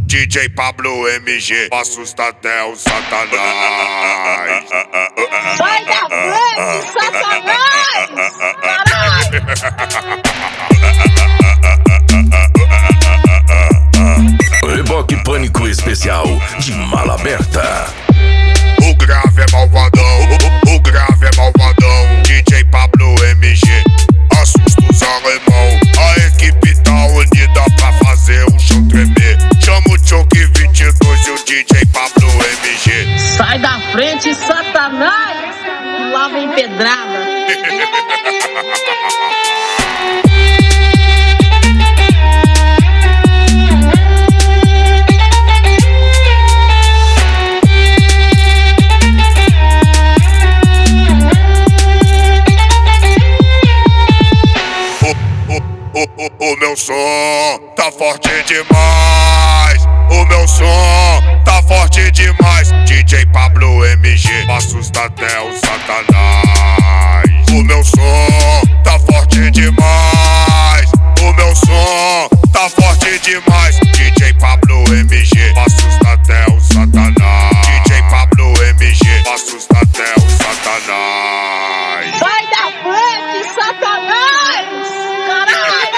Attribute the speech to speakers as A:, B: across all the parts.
A: DJ Pablo MG, assusta até o Satanás.
B: Sai da frente, Satanás! Caralho!
C: Reboque Pânico Especial de Mala Aberta.
A: O grave é malvadão, o grave é malvadão. DJ Pablo MG, assusta os alemão. A equipe tá unida pra fazer o chão tremer. Chama o Choque 22 e o DJ Pablo MG.
B: Sai da frente, Satanás! E lá vem pedrada.
A: O meu som tá forte demais. O meu som tá forte demais. DJ Pablo MG, assusta até o Satanás. O meu som tá forte demais. O meu som tá forte demais. DJ Pablo MG, assusta até o Satanás. DJ Pablo MG, assusta até o Satanás.
B: Sai da frente, Satanás! Caralho!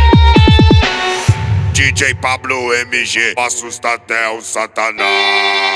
A: DJ Pablo MG, assusta até o Satanás.